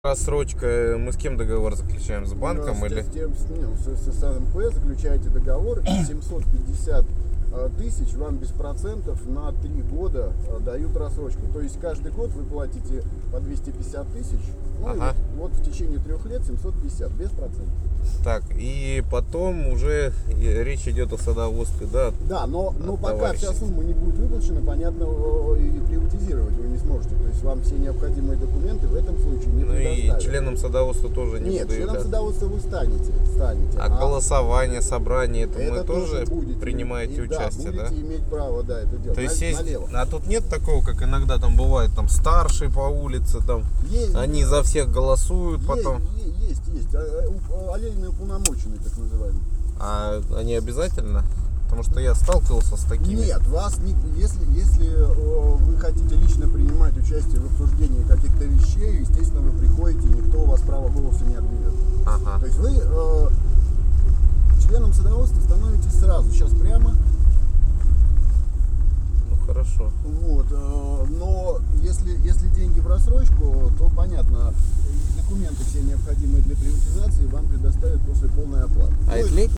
Рассрочка, мы с кем договор заключаем? С банком или? С СНП заключаете договор, 750 тысяч вам без процентов на 3 года дают рассрочку. То есть каждый год вы платите по 250 тысяч, ну Ага. и вот в течение 3 лет 750 без процентов. Так, и потом уже речь идет о садоводстве, да? Да, но пока товарищей. вся сумма не будет выплачена, понятно, и приватизировать вы не сможете. То есть вам все необходимые документы в этом случае не Ну и предоставят. членам садоводства тоже не Нет, буду членом являться. садоводства вы станете. А голосование, собрание, это мы это тоже будете, принимаете участие, да? будете иметь право, да, это делать. То есть есть, налево. а тут нет такого, как иногда там бывает, там старшие по улице, там Есть, они за всех голосуют потом. Есть. Олейные уполномоченные, так называемые. А они обязательно? Потому что я сталкивался с такими. Нет, вас не, если вы хотите лично принимать участие в обсуждении каких-то вещей, естественно, вы приходите, никто у вас право голоса не отберет. Ага. То есть вы членом садоводства становитесь сразу, сейчас прямо. Ну хорошо. Вот, но если деньги в рассрочку, то понятно, документы все необходимые для приватизации вам предоставят после полной оплаты. А То это есть- летний?